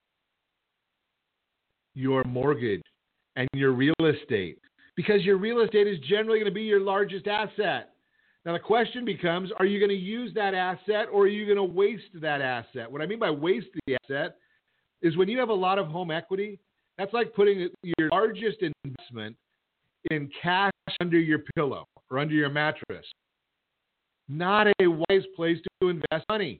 your mortgage and your real estate. Because your real estate is generally going to be your largest asset. Now, the question becomes, are you going to use that asset or are you going to waste that asset? What I mean by waste the asset is when you have a lot of home equity, that's like putting your largest investment in cash under your pillow or under your mattress. Not a wise place to invest money.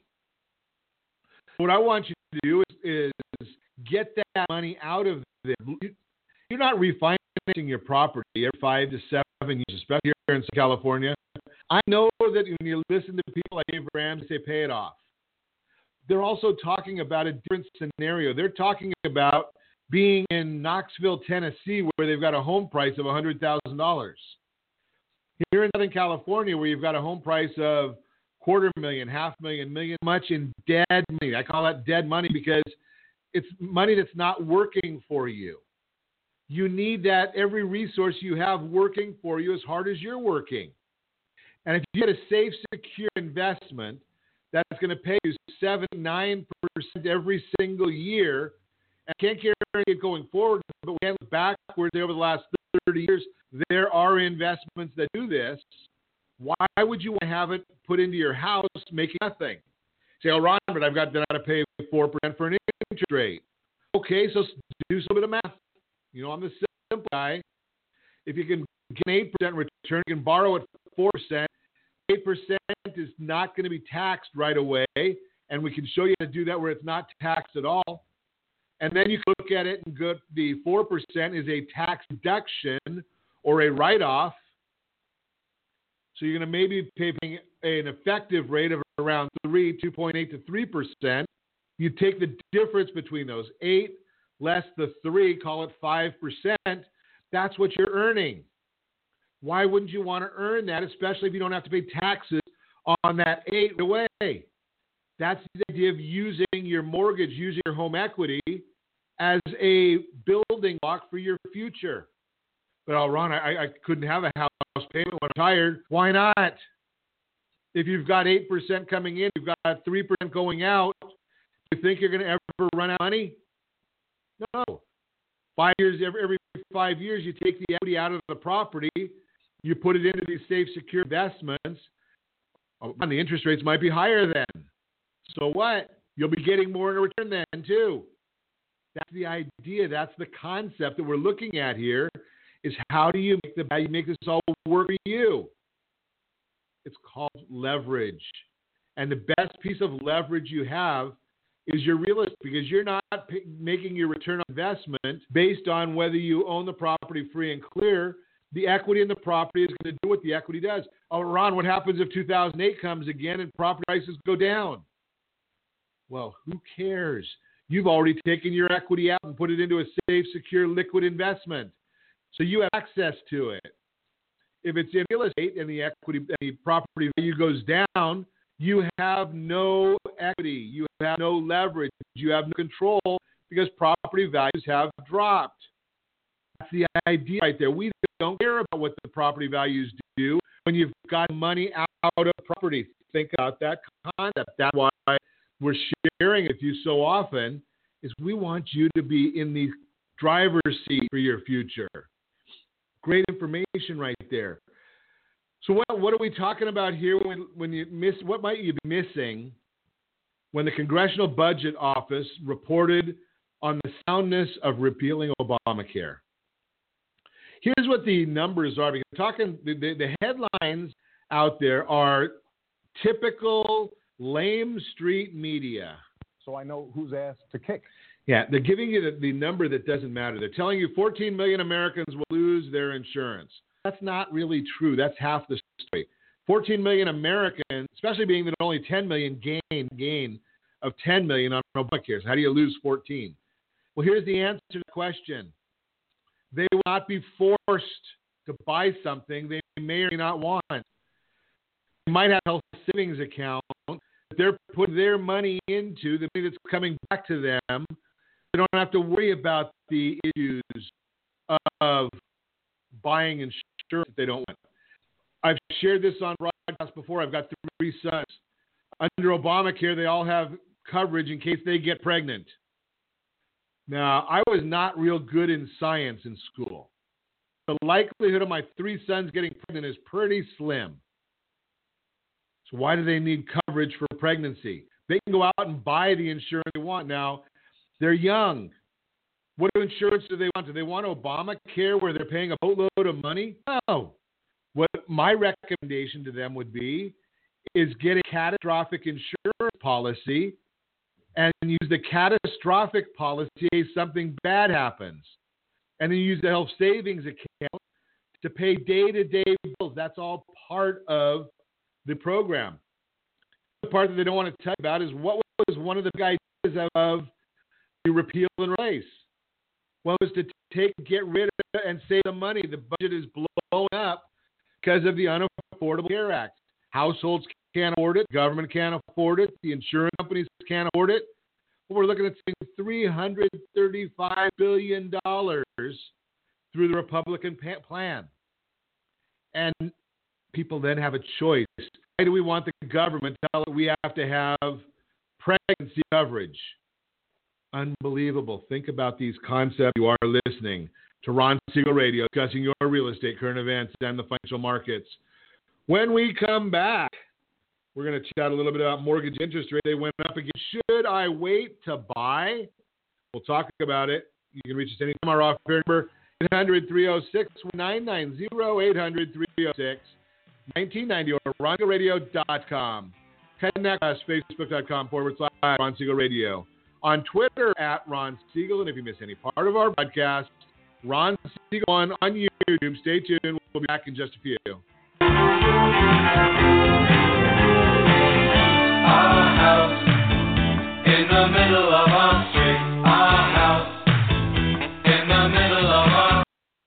What I want you to do is, is get that money out of there. You're not refinancing your property every five to seven years, especially here in California. I know that when you listen to people like Dave Ramsey say pay it off, they're also talking about a different scenario. They're talking about being in Knoxville, Tennessee, where they've got a home price of one hundred thousand dollars. Here in Southern California, where you've got a home price of quarter million, half million, million, much in dead money. I call that dead money because it's money that's not working for you. You need that every resource you have working for you as hard as you're working. And if you get a safe, secure investment that's going to pay you seven, nine percent every single year, and I can't guarantee it going forward, but we can't look backwards over the last thirty years, there are investments that do this. Why would you want to have it put into your house making nothing? Say, oh, Ron, but I've got to pay four percent for an interest rate. Okay, so do some bit of math. You know, I'm the simple guy. If you can get an eight percent return, you can borrow at four percent. eight percent is not going to be taxed right away, and we can show you how to do that where it's not taxed at all. And then you can look at it and go, the four percent is a tax deduction or a write-off. So you're going to maybe pay an effective rate of around three, two point eight to three percent. You take the difference between those, eight less the three, call it five percent. That's what you're earning. Why wouldn't you want to earn that, especially if you don't have to pay taxes on that eight away? That's the idea of using your mortgage, using your home equity as a building block for your future. But, oh, Ron, I, I couldn't have a house payment when I'm tired. Why not? If you've got eight percent coming in, you've got three percent going out, do you think you're going to ever run out of money? No. Five years, every, every five years, you take the equity out of the property, you put it into these safe, secure investments. Oh, the interest rates might be higher then. So what? You'll be getting more in return then, too. That's the idea. That's the concept that we're looking at here. Is how do you make the how you make this all work for you? It's called leverage. And the best piece of leverage you have is your real estate, because you're not p- making your return on investment based on whether you own the property free and clear. The equity in the property is going to do what the equity does. Oh, Ron, what happens if two thousand eight comes again and property prices go down? Well, who cares? You've already taken your equity out and put it into a safe, secure, liquid investment. So you have access to it. If it's in real estate and the equity, the property value goes down, you have no equity. You have no leverage. You have no control because property values have dropped. That's the idea right there. We don't care about what the property values do when you've got money out of property. Think about that concept. That's why we're sharing it with you so often, is we want you to be in the driver's seat for your future. Great information right there. So what what are we talking about here when, when you miss, what might you be missing when the Congressional Budget Office reported on the soundness of repealing Obamacare? Here's what the numbers are. Because talking, the, the, the headlines out there are typical lame street media. So I know whose ass to kick. Yeah, they're giving you the, the number that doesn't matter. They're telling you fourteen million Americans will lose their insurance. That's not really true. That's half the story. fourteen million Americans, especially being that only ten million gain gain of ten million on Obamacare. So how do you lose fourteen? Well, here's the answer to the question. They will not be forced to buy something they may or may not want. They might have a health savings account that they're putting their money into, the money that's coming back to them. They don't have to worry about the issues of buying insurance that they don't want. I've shared this on broadcast before. I've got three sons. Under Obamacare, they all have coverage in case they get pregnant. Now, I was not real good in science in school. The likelihood of my three sons getting pregnant is pretty slim. So why do they need coverage for pregnancy? They can go out and buy the insurance they want. Now, they're young. What insurance do they want? Do they want Obamacare where they're paying a boatload of money? No. What my recommendation to them would be is get a catastrophic insurance policy and use the catastrophic policy if something bad happens. And then use the health savings account to pay day-to-day bills. That's all part of the program. The part that they don't want to talk about is what was one of the ideas of the repeal and replace. Well, it was to take, get rid of and save the money. The budget is blowing up because of the Unaffordable Care Act. Households can't afford it. Government can't afford it. The insurance companies can't afford it. Well, we're looking at three hundred thirty-five billion dollars through the Republican plan. And people then have a choice. Why do we want the government to tell us we have to have pregnancy coverage? Unbelievable. Think about these concepts. You are listening to Ron Siegel Radio, discussing your real estate, current events, and the financial markets. When we come back, we're going to chat a little bit about mortgage interest rate. They went up again. Should I wait to buy? We'll talk about it. You can reach us anytime. Our off-air number, eight hundred, three oh six, nine nine zero, eight hundred, three oh six, nineteen ninety, or ron siegel radio dot com. Connect us, facebook.com forward slash Ron Siegel Radio. On Twitter, at Ron Siegel. And if you miss any part of our podcast, Ron Siegel on, on YouTube. Stay tuned. We'll be back in just a few. Our house in the middle of our street. Our house in the middle of our...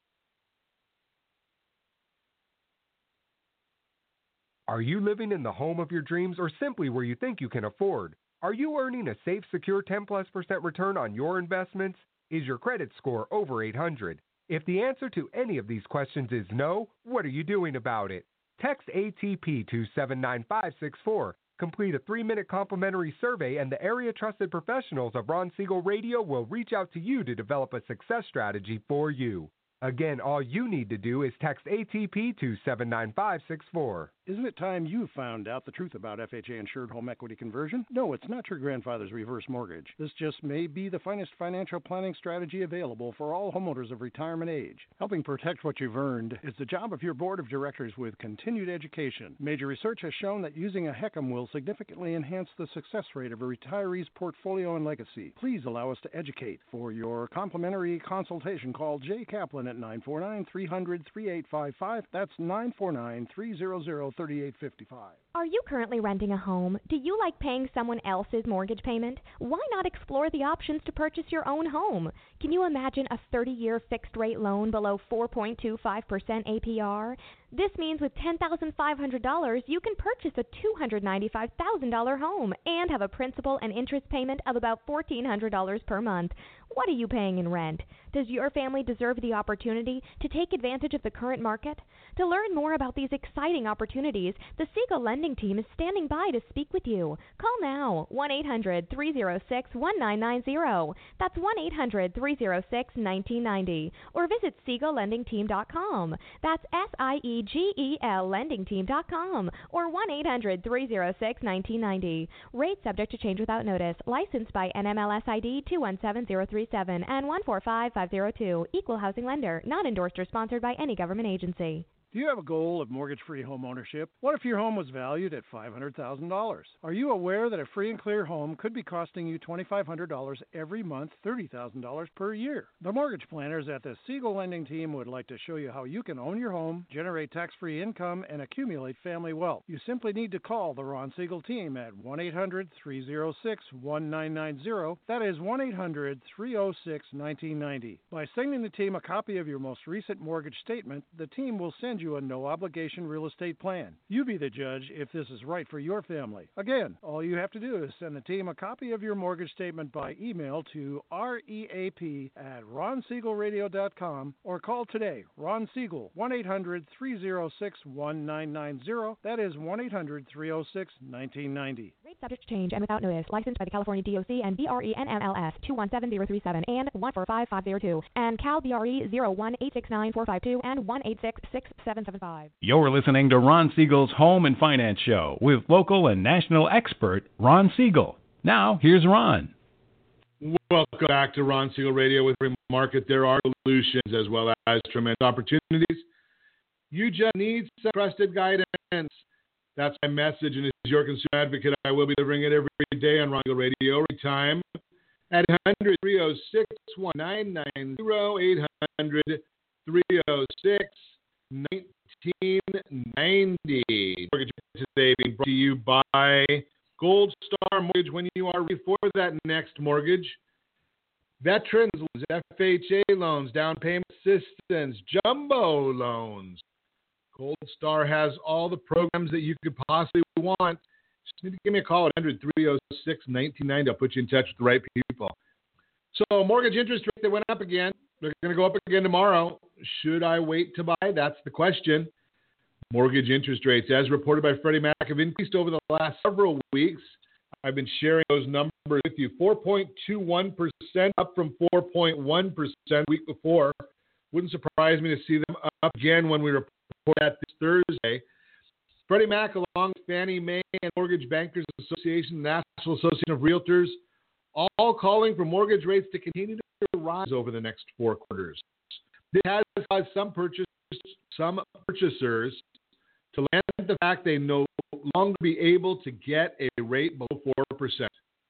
Are you living in the home of your dreams or simply where you think you can afford? Are you earning a safe, secure ten plus percent return on your investments? Is your credit score over eight hundred? If the answer to any of these questions is no, what are you doing about it? Text A T P to seven nine five six four. Complete a three-minute complimentary survey, and the area-trusted professionals of Ron Siegel Radio will reach out to you to develop a success strategy for you. Again, all you need to do is text A T P to seven nine five six four. Isn't it time you found out the truth about F H A-insured home equity conversion? No, it's not your grandfather's reverse mortgage. This just may be the finest financial planning strategy available for all homeowners of retirement age. Helping protect what you've earned is the job of your board of directors with continued education. Major research has shown that using a HECM will significantly enhance the success rate of a retiree's portfolio and legacy. Please allow us to educate. For your complimentary consultation, call Jay Kaplan at nine four nine, three hundred, thirty-eight fifty-five. That's nine four nine, three hundred, thirty-eight fifty-five. Are you currently renting a home? Do you like paying someone else's mortgage payment? Why not explore the options to purchase your own home? Can you imagine a thirty-year fixed-rate loan below four point two five percent A P R? This means with ten thousand five hundred dollars, you can purchase a two hundred ninety-five thousand dollars home and have a principal and interest payment of about fourteen hundred dollars per month. What are you paying in rent? Does your family deserve the opportunity to take advantage of the current market? To learn more about these exciting opportunities, the Siegel Lending Team is standing by to speak with you. Call now, one eight hundred, three oh six, one nine nine zero. That's one eight hundred, three oh six, one nine nine zero. Or visit siegel lending team dot com. That's S I E G E L lending team dot com. Or one eight hundred, three oh six, one nine nine zero. Rate subject to change without notice. Licensed by N M L S I D two one seven zero three seven and one four five five zero two. Equal housing lender. Not endorsed or sponsored by any government agency. Do you have a goal of mortgage-free home ownership? What if your home was valued at five hundred thousand dollars? Are you aware that a free and clear home could be costing you twenty-five hundred dollars every month, thirty thousand dollars per year? The mortgage planners at the Siegel Lending Team would like to show you how you can own your home, generate tax-free income, and accumulate family wealth. You simply need to call the Ron Siegel Team at one eight hundred, three oh six, one nine nine zero. That is one eight hundred, three oh six, one nine nine zero. By sending the team a copy of your most recent mortgage statement, the team will send you a no-obligation real estate plan. You be the judge if this is right for your family. Again, all you have to do is send the team a copy of your mortgage statement by email to reap at ron siegel radio dot com or call today, Ron Siegel, one eight hundred, three oh six, one nine nine zero. That is one eight hundred, three oh six, one nine nine zero. Rate subject to change and without notice. Licensed by the California D O C and B R E N M L S two one seven zero three seven and one four five five zero two and Cal B R E zero one eight six nine four five two and one eight six six seven seven seven five. You're listening to Ron Siegel's Home and Finance Show with local and national expert Ron Siegel. Now, here's Ron. Welcome back to Ron Siegel Radio. With every market, there are solutions as well as tremendous opportunities. You just need some trusted guidance. That's my message, and as your consumer advocate, I will be delivering it every day on Ron Siegel Radio, every time at eight hundred, three oh six, one nine nine zero, eight hundred, three oh six, nineteen ninety. Mortgage today being brought to you by Gold Star Mortgage. When you are ready for that next mortgage, veterans loans, F H A loans, down payment assistance, jumbo loans. Gold Star has all the programs that you could possibly want. Just need to give me a call at one hundred, three oh six, nineteen ninety. I'll put you in touch with the right people. So mortgage interest rates, they went up again. They're going to go up again tomorrow. Should I wait to buy? That's the question. Mortgage interest rates, as reported by Freddie Mac, have increased over the last several weeks. I've been sharing those numbers with you. four point two one percent up from four point one percent the week before. Wouldn't surprise me to see them up again when we report that this Thursday. Freddie Mac, along with Fannie Mae and Mortgage Bankers Association, National Association of Realtors, all calling for mortgage rates to continue to rise over the next four quarters. This has caused some purchasers, some purchasers to lament the fact they no longer be able to get a rate below four percent.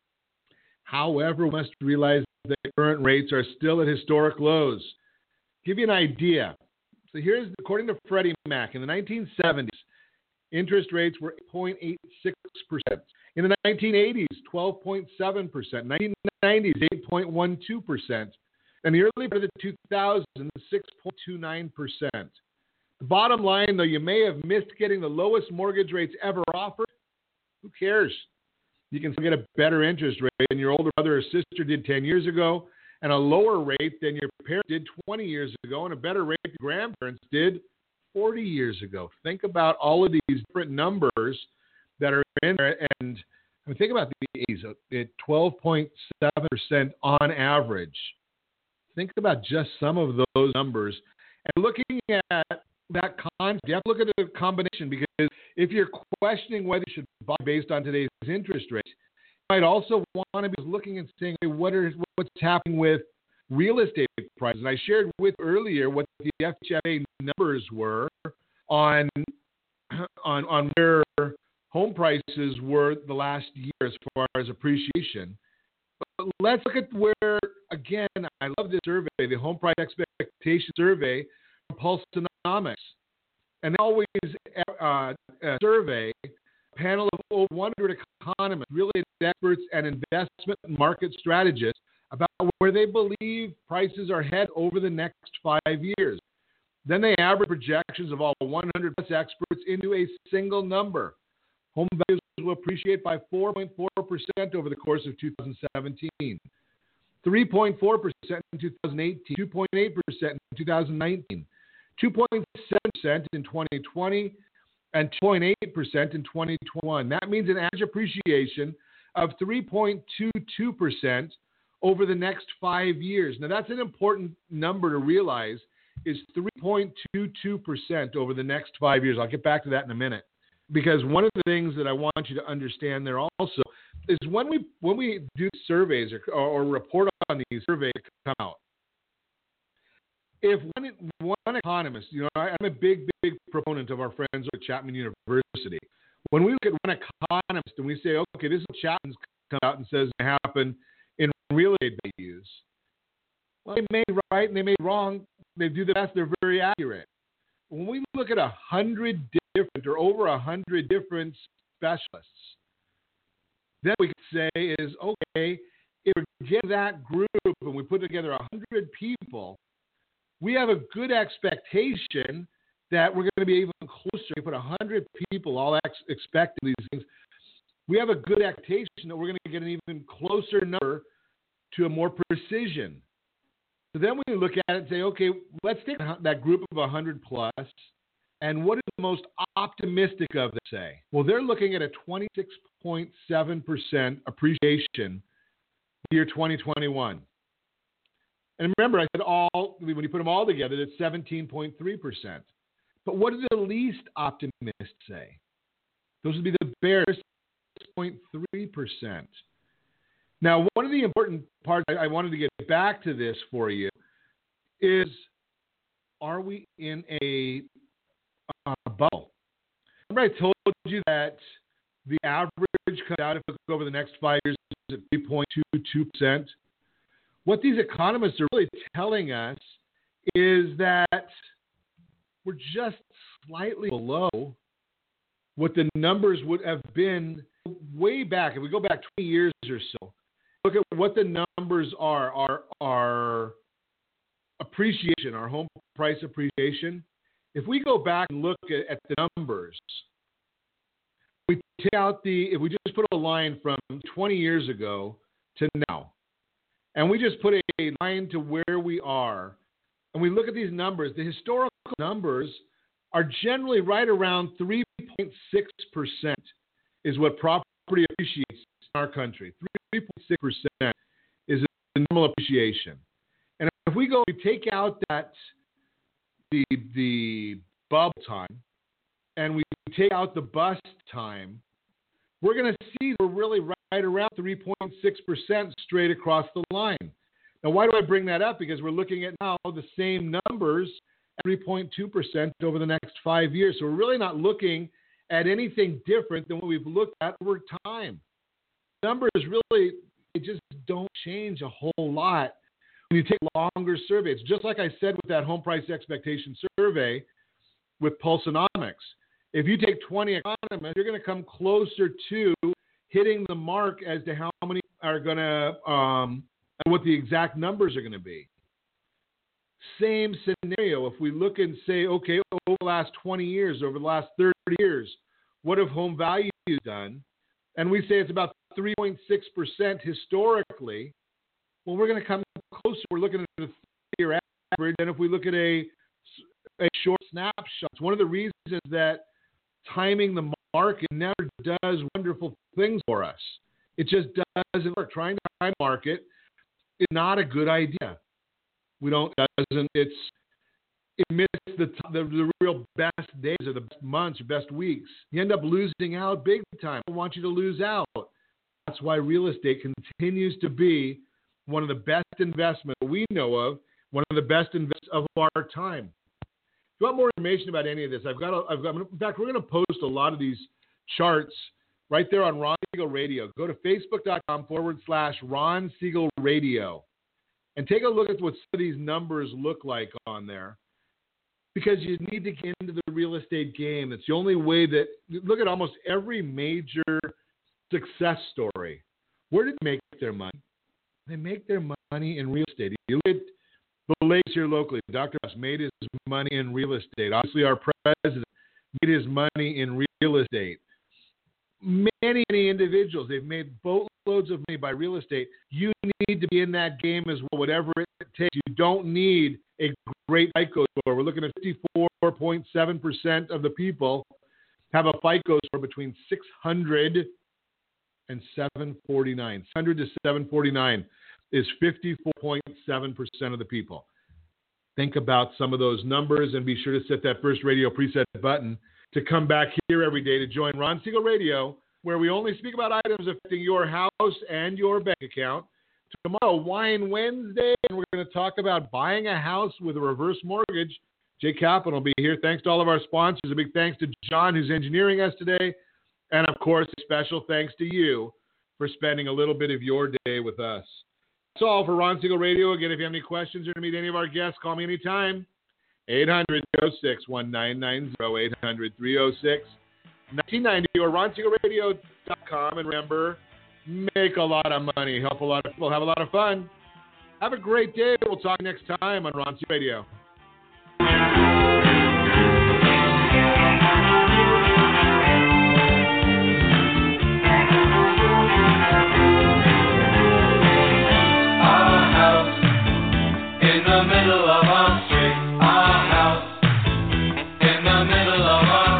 However, we must realize that current rates are still at historic lows. Give you an idea. So here's, according to Freddie Mac, in the nineteen seventies, interest rates were eight point eight six percent. In the nineteen eighties, twelve point seven percent. nineteen nineties, eight point one two percent. And the early part of the two thousands, six point two nine percent. The bottom line, though, you may have missed getting the lowest mortgage rates ever offered. Who cares? You can still get a better interest rate than your older brother or sister did ten years ago, and a lower rate than your parents did twenty years ago, and a better rate than your grandparents did forty years ago. Think about all of these different numbers that are in there, and I mean, think about the eighties at twelve point seven percent on average. Think about just some of those numbers. And looking at that concept, you have to look at the combination, because if you're questioning whether you should buy based on today's interest rate, you might also want to be looking and saying, hey, what are, what's happening with real estate prices. And I shared with earlier what the F H F A numbers were on on on where home prices were the last year as far as appreciation. But let's look at where, again, I love this survey, the Home Price Expectation Survey from Pulseonomics. And they always uh, uh, survey a panel of over one hundred economists, real estate experts, and investment market strategists about where they believe prices are headed over the next five years. Then they average projections of all one hundred plus experts into a single number. Home values will appreciate by four point four percent over the course of two thousand seventeen, three point four percent in two thousand eighteen, two point eight percent in two thousand nineteen, two point seven percent in twenty twenty, and two point eight percent in twenty twenty-one. That means an average appreciation of three point two two percent over the next five years. Now, that's an important number to realize, is three point two two percent over the next five years. I'll get back to that in a minute. Because one of the things that I want you to understand there also is when we when we do surveys or, or report on these surveys that come out, if one, one economist, you know, I'm a big, big proponent of our friends at Chapman University. When we look at one economist and we say, okay, this is what Chapman's come out and says going to happen in real estate values, well, they may be right and they may be wrong. They do the best. They're very accurate. When we look at a hundred different or over a hundred different specialists, then we could say is, okay, if we get that group and we put together a hundred people, we have a good expectation that we're going to be even closer. We put a hundred people all ex- expecting these things. We have a good expectation that we're going to get an even closer number to a more precision. So then we look at it and say, okay, let's take that group of one hundred plus, and what is the most optimistic of them say? Well, they're looking at a twenty-six point seven percent appreciation year twenty twenty-one. And remember, I said all, when you put them all together, it's seventeen point three percent. But what do the least optimists say? Those would be the bears, six point three percent. Now, one of the important parts I, I wanted to get back to this for you is, are we in a, a bubble? Remember I told you that the average comes out if we look over the next five years at three point two two percent. What these economists are really telling us is that we're just slightly below what the numbers would have been way back. If we go back twenty years or so, look at what the numbers are, our, our appreciation, our home price appreciation. If we go back and look at, at the numbers, we take out the, if we just put a line from twenty years ago to now, and we just put a line to where we are, and we look at these numbers, the historical numbers are generally right around three point six percent is what property appreciates in our country. three point six percent is the normal appreciation. And if we go, we take out that the the bubble time, and we take out the bust time, we're going to see we're really right around three point six percent straight across the line. Now, why do I bring that up? Because we're looking at now the same numbers at three point two percent over the next five years. So we're really not looking at anything different than what we've looked at over time. Numbers really, they just don't change a whole lot when you take longer surveys. Just like I said with that home price expectation survey with Pulseonomics. If you take twenty economists, you're going to come closer to hitting the mark as to how many are going to, um, and what the exact numbers are going to be. Same scenario. If we look and say, okay, over the last twenty years, over the last thirty years, what have home values done? And we say it's about three point six percent historically. Well, we're going to come closer. We're looking at a three-year average. And if we look at a, a short snapshot, it's one of the reasons that timing the market never does wonderful things for us. It just doesn't work. Trying to time market is not a good idea. We don't, doesn't, it's, it misses the, the, the real best days or the best months or best weeks. You end up losing out big time. I want you to lose out. That's why real estate continues to be one of the best investments we know of, one of the best investments of our time. If you want more information about any of this, I've got, a, I've got, in fact, we're going to post a lot of these charts right there on Ron Siegel Radio. Go to facebook.com forward slash Ron Siegel Radio and take a look at what some of these numbers look like on there, because you need to get into the real estate game. It's the only way that, look at almost every major success story. Where did they make their money? They make their money in real estate. You look at the Lakes here locally. Doctor Ross made his money in real estate. Obviously, our president made his money in real estate. Many, many individuals, they've made boatloads of money by real estate. You need to be in that game as well, whatever it takes. You don't need a great FICO score. We're looking at fifty-four point seven percent of the people have a FICO score between six hundred and seven forty-nine. six hundred to seven forty-nine is fifty-four point seven percent of the people. Think about some of those numbers and be sure to set that first radio preset button to come back here every day to join Ron Siegel Radio, where we only speak about items affecting your house and your bank account. Tomorrow, Wine Wednesday, and we're going to talk about buying a house with a reverse mortgage. Jay Kaplan will be here. Thanks to all of our sponsors. A big thanks to John, who's engineering us today. And, of course, a special thanks to you for spending a little bit of your day with us. That's all for Ron Siegel Radio. Again, if you have any questions or to meet any of our guests, call me anytime. eight hundred, three oh six, one nine nine zero, eight hundred, three oh six, nineteen ninety, or ron siegel radio dot com. And remember, make a lot of money, help a lot of people, have a lot of fun. Have a great day. We'll talk next time on Ron Siegel Radio. Our house in the middle of